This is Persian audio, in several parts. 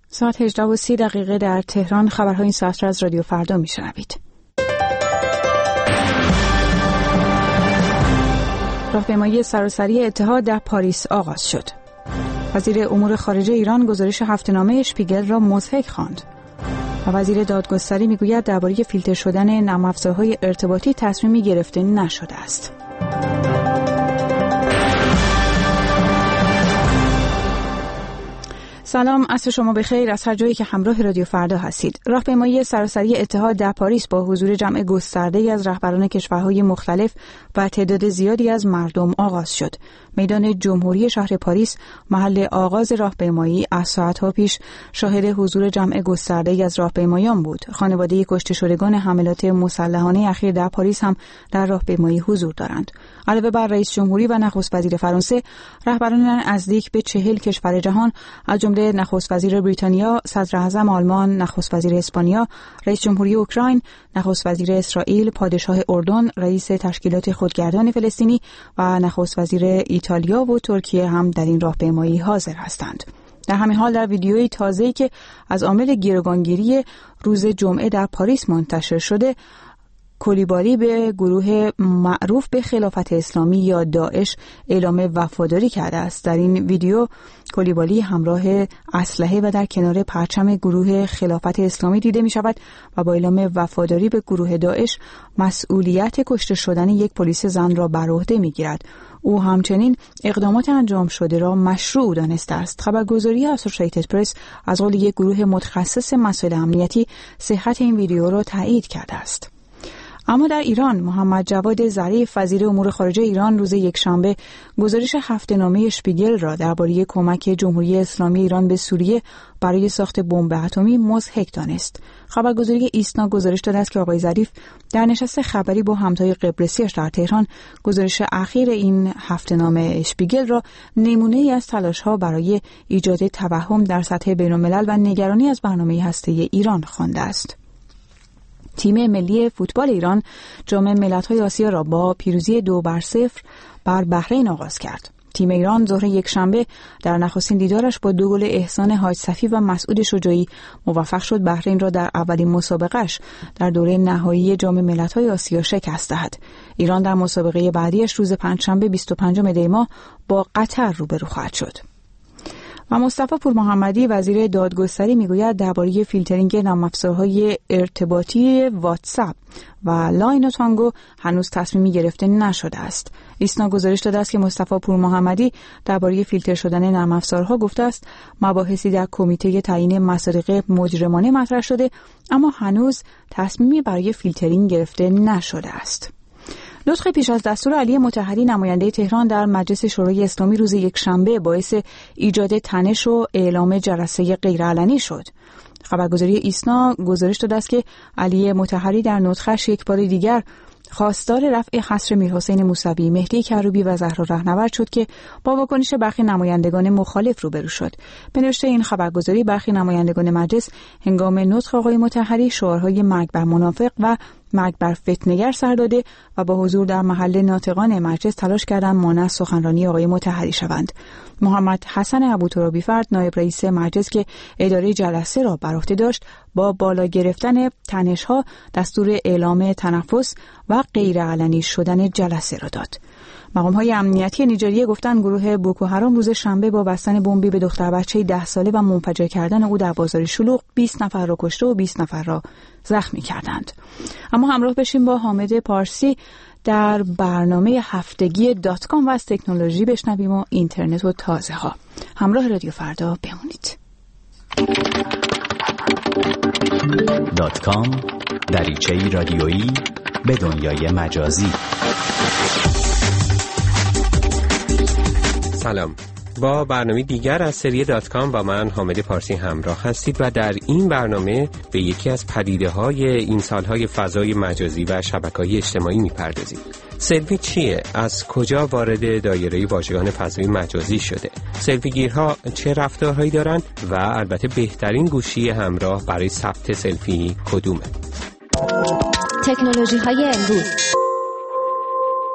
ساعت 18:30 در تهران. خبرهای این ساعت را از رادیو فردا میشنوید. راهپیمایی سراسری اتحاد در پاریس آغاز شد. وزیر امور خارجه ایران گزارش هفته‌نامه اشپیگل را مضحک خواند. و وزیر دادگستری میگوید درباره فیلتر شدن نرم افزارهای ارتباطی تصمیمی گرفته نشده است. سلام، عصر شما بخیر از هر جایی که همراه رادیو فردا هستید. راهپیمایی سراسری اتحاد در پاریس با حضور جمع گسترده‌ای از رهبران کشورهای مختلف و تعداد زیادی از مردم آغاز شد. میدان جمهوری شهر پاریس محل آغاز راهپیمایی از ساعت‌ها پیش شاهد حضور جمع گسترده‌ای از راهپیمایان بود. خانواده کشته شدگان حملات مسلحانه اخیر در پاریس هم در راهپیمایی حضور دارند. علاوه بر رئیس جمهوری و نخست وزیر فرانسه، رهبران نزدیک به 40 کشور جهان از جمله نخست وزیر بریتانیا، صدر اعظم آلمان، نخست وزیر اسپانیا، رئیس جمهوری اوکراین، نخست وزیر اسرائیل، پادشاه اردن، رئیس تشکیلات خودگردان فلسطینی و نخست وزیر ایتالیا و ترکیه هم در این راهپیمایی حاضر هستند. در همین حال در ویدیویی تازه‌ای که از عامل گروگانگیری روز جمعه در پاریس منتشر شده، کولیبالی به گروه معروف به خلافت اسلامی یا داعش اعلام وفاداری کرده است. در این ویدیو کولیبالی همراه اسلحه و در کنار پرچم گروه خلافت اسلامی دیده می شود و با اعلام وفاداری به گروه داعش مسئولیت کشته شدن یک پلیس زن را بر عهده می گیرد. او همچنین اقدامات انجام شده را مشروع دانسته است. خبرگزاری اسوسییتد پرس از قول یک گروه متخصص مسائل امنیتی صحت این ویدیو را تایید کرده است. اما در ایران محمد جواد ظریف وزیر امور خارجه ایران روز یکشنبه گزارش هفته‌نامه اشپیگل را درباره کمک جمهوری اسلامی ایران به سوریه برای ساخت بمب اتمی مضحک دانست. خبرگزاری ایسنا گزارش داده است که آقای ظریف در نشست خبری با همتای قبرسی‌اش در تهران گزارش اخیر این هفته‌نامه اشپیگل را نمونه‌ای از تلاش‌ها برای ایجاد توهم در سطح بین‌الملل و نگرانی از برنامه هسته‌ای ایران خوانده است. تیم ملی فوتبال ایران جام ملت‌های آسیا را با پیروزی 2-0 بر بحرین آغاز کرد. تیم ایران ظهر یکشنبه در نخستین دیدارش با 2 گل احسان حاج صفی و مسعود شجاعی موفق شد بحرین را در اولین مسابقهش در دوره نهایی جام ملت‌های آسیا شکست دهد. ایران در مسابقه بعدیش روز پنجشنبه 25 دی ماه با قطر روبرو خواهد شد. و مصطفی پورمحمدی وزیر دادگستری میگوید درباره فیلترینگ نرم افزارهای ارتباطی واتساپ و لاین و تانگو هنوز تصمیمی گرفته نشده است. ایسنا گزارش داده است که مصطفی پورمحمدی درباره فیلتر شدن نرم افزارها گفته است مباحثی در کمیته تعیین مصادیق مجرمانه مطرح شده اما هنوز تصمیمی برای فیلترینگ گرفته نشده است. نطق پیش از دستور علی مطهری نماینده تهران در مجلس شورای اسلامی روز یکشنبه باعث ایجاد تنش و اعلام جلسه غیرعلنی شد. خبرگزاری ایسنا گزارش داده است که علی مطهری در نطقش یک بار دیگر خواستار رفع حصر میرحسین موسوی، مهدی کروبی و زهرا رهنورد شد که با واکنش برخی نمایندگان مخالف روبرو شد. به نوشته این خبرگزاری برخی نمایندگان مجلس هنگام نطق آقای مطهری شعارهای مرگ بر منافق و مرگ بر فتنه‌گر سر داده و با حضور در محل ناطقان مجلس تلاش کردند مانع سخنرانی آقای مطهری شوند. محمد حسن ابوترابی‌فرد نایب رئیس مجلس که اداره جلسه را بر عهده داشت با بالا گرفتن تنش‌ها دستور اعلام تنفس و غیرعلنی شدن جلسه را داد. مقام‌های امنیتی نیجریه گفتند گروه بوکو حرام روز شنبه با بستن بمبی به دختر بچه 10 ساله و منفجر کردن او در بازار شلوغ 20 نفر را کشته و 20 نفر را زخمی کردند. اما همراه بشیم با حامد پارسی در برنامه هفتگی .com و از تکنولوژی بشنویم و اینترنت و تازه ها. همراه رادیو فردا بمونید. .com دریچه‌ای رادیویی به دنیای مجازی. سلام، با برنامه دیگر از سری .com با من حامد پارسی همراه هستید و در این برنامه به یکی از پدیده‌های این سال‌های فضای مجازی و شبکه‌های اجتماعی می‌پردازیم. سلفی چیه؟ از کجا وارد دایره واژگان فضای مجازی شده؟ سلفی گیرها چه رفتارهایی دارند و البته بهترین گوشی همراه برای ثبت سلفی کدومه؟ تکنولوژی‌های امروز.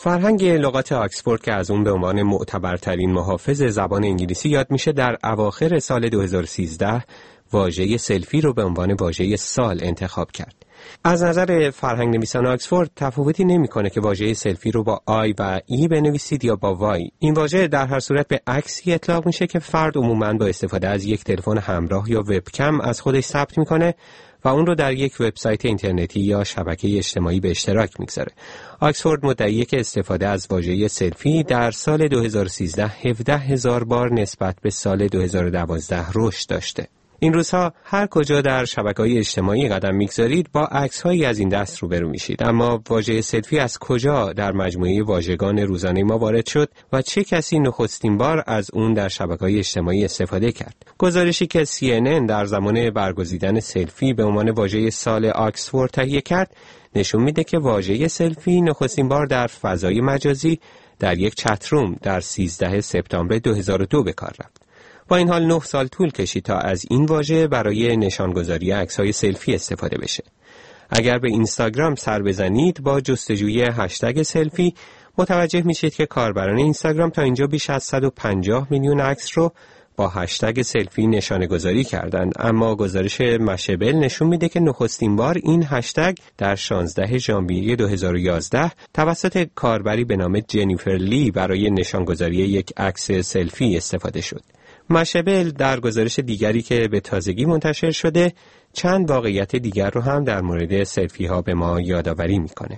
فرهنگ لغات آکسفورد که از اون به عنوان معتبرترین محافظ زبان انگلیسی یاد میشه، در اواخر سال 2013 واژه سلفی رو به عنوان واژه سال انتخاب کرد. از نظر فرهنگ نویسان آکسفورد تفاوتی نمی‌کنه که واژه سلفی رو با آی و ای بنویسید یا با وای. این واژه در هر صورت به عکسی اطلاق میشه که فرد عموماً با استفاده از یک تلفن همراه یا وبکم از خودش ثبت میکنه و اون رو در یک وبسایت اینترنتی یا شبکه اجتماعی به اشتراک میگذاره. آکسفورد مدعیه که استفاده از واژه سلفی در سال 2013 17,000 بار نسبت به سال 2012 رشد داشته. این روزها هر کجا در شبکه‌های اجتماعی قدم می‌گذارید با عکس‌هایی از این دست روبرو میشید. اما واژه سلفی از کجا در مجموعه واژگان روزانه ما وارد شد و چه کسی نخستین بار از اون در شبکه‌های اجتماعی استفاده کرد؟ گزارشی که CNN در زمان برگزیدن سلفی به عنوان واژه سال آکسفورد تهیه کرد نشون میده که واژه سلفی نخستین بار در فضای مجازی در یک چتروم در 13 سپتامبر 2002 به کار رفت. با این حال 9 سال طول کشید تا از این واژه برای نشانگذاری عکس‌های سلفی استفاده بشه. اگر به اینستاگرام سر بزنید با جستجوی هشتگ سلفی متوجه میشید که کاربران اینستاگرام تا اینجا بیش از 150 میلیون عکس رو با هشتگ سلفی نشانه‌گذاری کردند، اما گزارش مشبل نشون میده که نخستین بار این هشتگ در 16 ژانویه 2011 توسط کاربری به نام جنیفر لی برای نشانگذاری یک عکس سلفی استفاده شد. مشبل در گزارش دیگری که به تازگی منتشر شده چند واقعیت دیگر رو هم در مورد سلفی ها به ما یادآوری میکنه.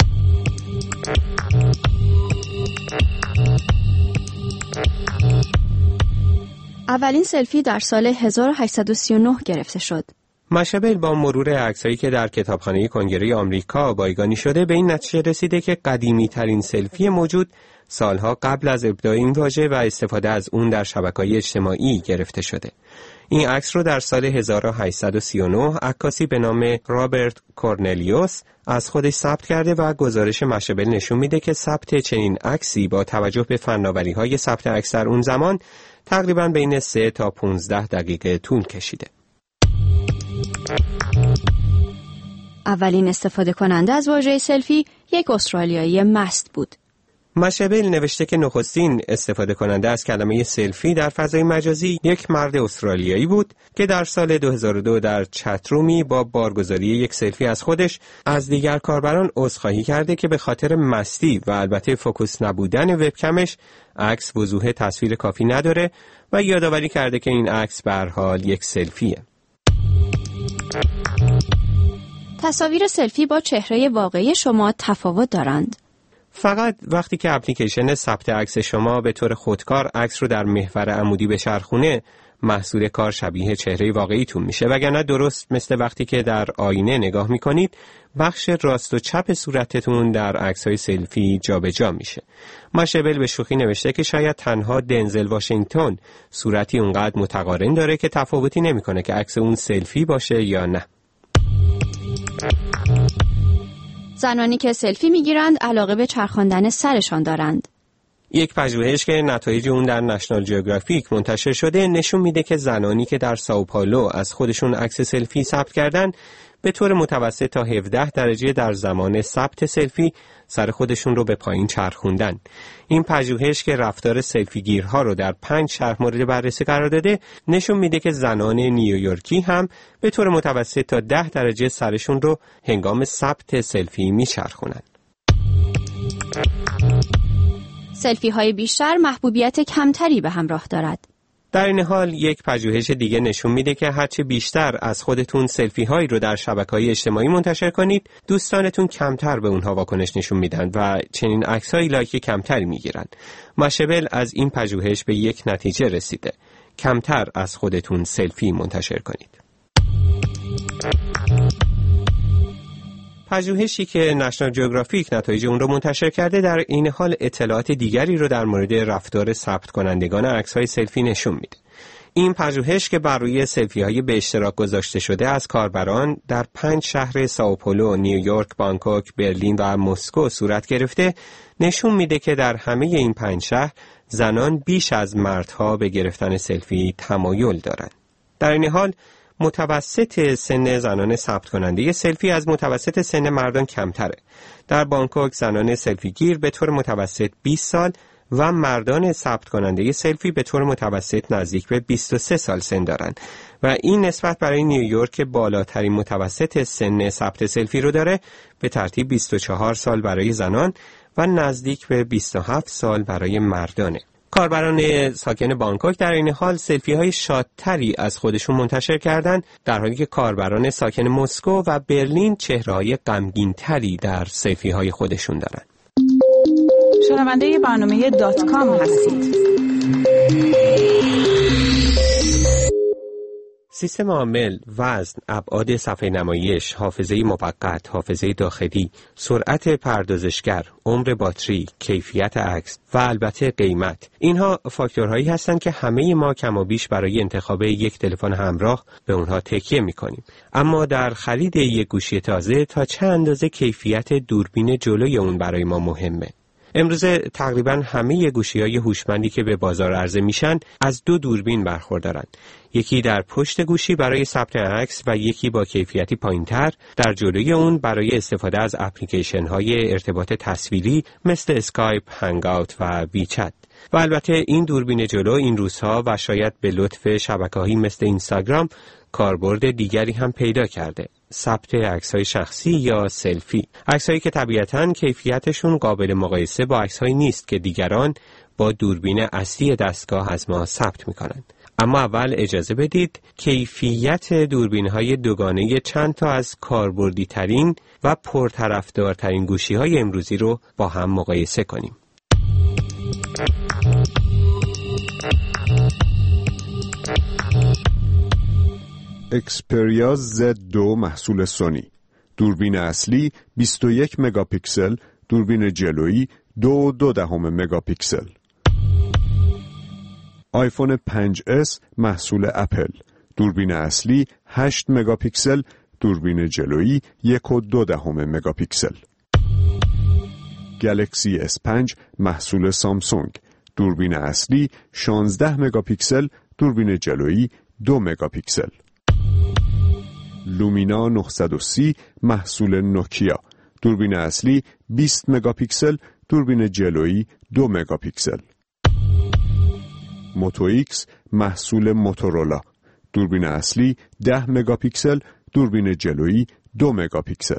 اولین سلفی در سال 1839 گرفته شد. مشبل با مرور عکسایی که در کتابخانه کنگره آمریکا بایگانی شده به این نتیجه رسیده که قدیمی ترین سلفی موجود سالها قبل از ابداع این واژه و استفاده از اون در شبکه‌های اجتماعی گرفته شده. این عکس رو در سال 1839 عکاسی به نام رابرت کورنلیوس از خودش ثبت کرده و گزارش مشبل نشون میده که ثبت چنین عکسی با توجه به فناوری‌های ثبت عکس در اون زمان تقریباً بین 3 تا 15 دقیقه طول کشیده. اولین استفاده کننده از واژه سلفی یک استرالیایی مست بود. مشبل نوشته که نخستین استفاده کننده از کلمه سلفی در فضای مجازی یک مرد استرالیایی بود که در سال 2002 در چترومی با بارگذاری یک سلفی از خودش از دیگر کاربران عذرخواهی کرده که به خاطر مستی و البته فوکوس نبودن وبکمش عکس وضوح تصویر کافی نداره و یادآوری کرده که این عکس به هر حال یک سلفیه. تصاویر سلفی با چهره واقعی شما تفاوت دارند. فقط وقتی که اپلیکیشن ثبت عکس شما به طور خودکار عکس رو در محور عمودی بچرخونه محصول کار شبیه چهره واقعیتون میشه، وگرنه درست مثل وقتی که در آینه نگاه میکنید بخش راست و چپ صورتتون در عکس‌های سلفی جابجا میشه. مشبل به شوخی نوشته که شاید تنها دنزل واشنگتن صورتی اونقدر متقارن داره که تفاوتی نمیکنه که عکس اون سلفی باشه یا نه. زنانی که سلفی میگیرند علاقه به چرخاندن سرشان دارند. یک پژوهش که نتایج اون در نشنال جیوگرافیک منتشر شده نشون میده که زنانی که در سائوپائولو از خودشون عکس سلفی ثبت کردن به طور متوسط تا 17 درجه در زمان ثبت سلفی سر خودشون رو به پایین چرخوندن. این پژوهش که رفتار سلفی گیرها رو در 5 شهر مورد بررسی قرار داده نشون میده که زنان نیویورکی هم به طور متوسط تا 10 درجه سرشون رو هنگام ثبت سلفی میچرخونن. سلفی های بیشتر محبوبیت کمتری به همراه دارد. در این حال یک پژوهش دیگه نشون میده که هرچه بیشتر از خودتون سلفی هایی رو در شبکه‌های اجتماعی منتشر کنید، دوستانتون کمتر به اونها واکنش نشون میدن و چنین عکس‌های لایک کمتری میگیرن. مشبل از این پژوهش به یک نتیجه رسیده: کمتر از خودتون سلفی منتشر کنید. پژوهشی که نشنال جیوگرافیک نتایج اون رو منتشر کرده در این حال اطلاعات دیگری رو در مورد رفتار ثبت کنندگان عکس‌های سلفی نشون میده. این پژوهش که بر روی سلفی‌های به اشتراک گذاشته شده از کاربران در 5 شهر سائوپائولو، نیویورک، بانکوک، برلین و مسکو صورت گرفته نشون میده که در همه این 5 شهر زنان بیش از مردها به گرفتن سلفی تمایل دارند. در این حال متوسط سن زنان ثبت کننده سلفی از متوسط سن مردان کمتره. در بانکوک زنان سلفی گیر به طور متوسط 20 سال و مردان ثبت کننده سلفی به طور متوسط نزدیک به 23 سال سن دارند و این نسبت برای نیویورک که بالاترین متوسط سن ثبت سلفی رو داره به ترتیب 24 سال برای زنان و نزدیک به 27 سال برای مردانه. کاربران ساکن بانکوک در این حال سلفی های شادتری از خودشون منتشر کردن، در حالی که کاربران ساکن مسکو و برلین چهره‌های غمگین‌تری در سلفی های خودشون دارن. شنونده برنامه .com هستید. سیستم عامل، وزن، ابعاد صفحه نمایش، حافظه موقت، حافظه داخلی، سرعت پردازشگر، عمر باتری، کیفیت عکس و البته قیمت، اینها فاکتورهایی هستند که همه ما کم و بیش برای انتخاب یک تلفن همراه به اونها تکیه می‌کنیم. اما در خرید یک گوشی تازه تا چه اندازه کیفیت دوربین جلوی اون برای ما مهمه؟ امروزه تقریباً همه گوشی‌های هوشمندی که به بازار عرضه میشن از 2 دوربین برخوردارند. یکی در پشت گوشی برای ثبت عکس و یکی با کیفیتی پایین‌تر در جلوی اون برای استفاده از اپلیکیشن‌های ارتباط تصویری مثل اسکایپ، هنگ‌آوت و ویچت. و البته این دوربین جلو این روزها و شاید به لطف شبکه‌هایی مثل اینستاگرام کاربرد دیگری هم پیدا کرده: ثبت عکس‌های شخصی یا سلفی. عکس‌هایی که طبیعتاً کیفیتشون قابل مقایسه با عکس‌هایی نیست که دیگران با دوربین اصلی دستگاه از ما ثبت می‌کنند. اما اول اجازه بدید کیفیت دوربین‌های دوگانه چند تا از کاربردی‌ترین و پرطرفدارترین گوشی‌های امروزی رو با هم مقایسه کنیم. اکسپریا Z2 محصول سونی. دوربین اصلی 21 مگاپیکسل، دوربین جلویی 2.2 مگاپیکسل. آیفون 5S محصول اپل. دوربین اصلی 8 مگاپیکسل، دوربین جلویی 1.2 مگاپیکسل. گلکسی S5 محصول سامسونگ. دوربین اصلی 16 مگاپیکسل، دوربین جلویی 2 مگاپیکسل. لومینا 930 محصول نوکیا. دوربین اصلی 20 مگاپیکسل، دوربین جلویی 2 مگاپیکسل. موتو ایکس محصول موتورولا. دوربین اصلی 10 مگاپیکسل، دوربین جلویی 2 مگاپیکسل.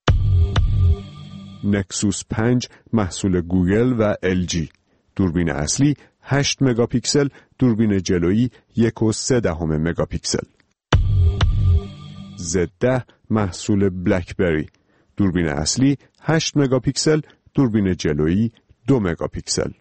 نکسوس 5 محصول گوگل و LG. دوربین اصلی 8 مگاپیکسل، دوربین جلویی 1.3 مگاپیکسل. Z10 محصول بلکبری. دوربین اصلی 8 مگاپیکسل، دوربین جلویی 2 مگاپیکسل.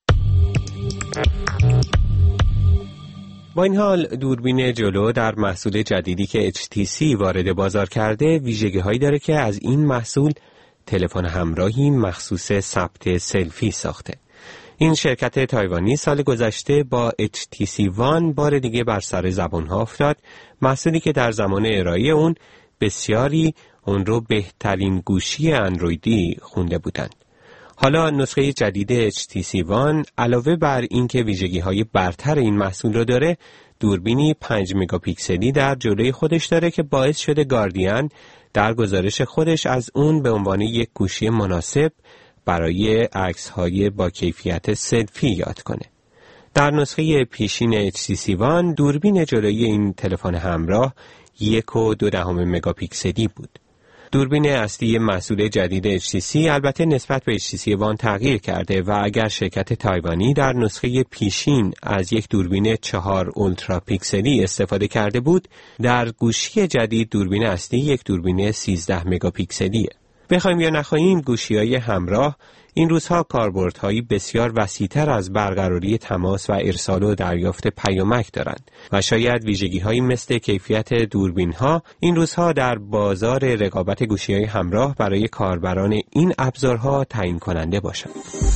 با این حال دوربین جلو در محصول جدیدی که HTC وارد بازار کرده ویژگی‌هایی داره که از این محصول تلفن همراهی مخصوص ثبت سلفی ساخته. این شرکت تایوانی سال گذشته با HTC One بار دیگه بر سر زبان‌ها افتاد، محصولی که در زمان ارائه اون بسیاری اون رو بهترین گوشی اندرویدی خونده بودند. حالا نسخه جدید HTC One علاوه بر اینکه ویژگی‌های برتر این محصول رو داره، دوربینی 5 مگاپیکسلی در جلوی خودش داره که باعث شده گاردین در گزارش خودش از اون به عنوان یک گوشی مناسب برای عکس‌های با کیفیت سلفی یاد کنه. در نسخه پیشین HTC One دوربین جلویی این تلفن همراه 1.2 مگاپیکسلی بود. دوربین اصلی محصول جدید HTC البته نسبت به HTC One تغییر کرده و اگر شرکت تایوانی در نسخه پیشین از یک دوربین 4 اولترا پیکسلی استفاده کرده بود، در گوشی جدید دوربین اصلی یک دوربین 13 مگاپیکسلیه. بخوایم یا نخواهیم گوشی‌های همراه این روزها کاربردهایی بسیار وسیع‌تر از برقراری تماس و ارسال و دریافت پیامک دارند و شاید ویژگی‌هایی مثل کیفیت دوربین‌ها این روزها در بازار رقابت گوشی‌های همراه برای کاربران این ابزارها تعیین کننده باشند.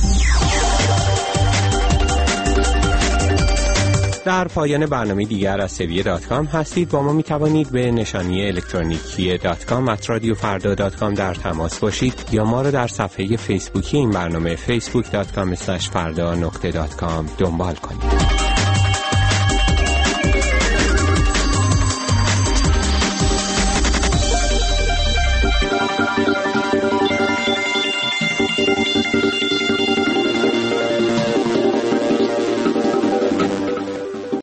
در پایان برنامه دیگر از سری .com هستید. با ما می توانید به نشانی الکترونیکی .com@radiofarda.com در تماس باشید یا ما را در صفحه فیسبوکی این برنامه facebook.com/farda.com دنبال کنید.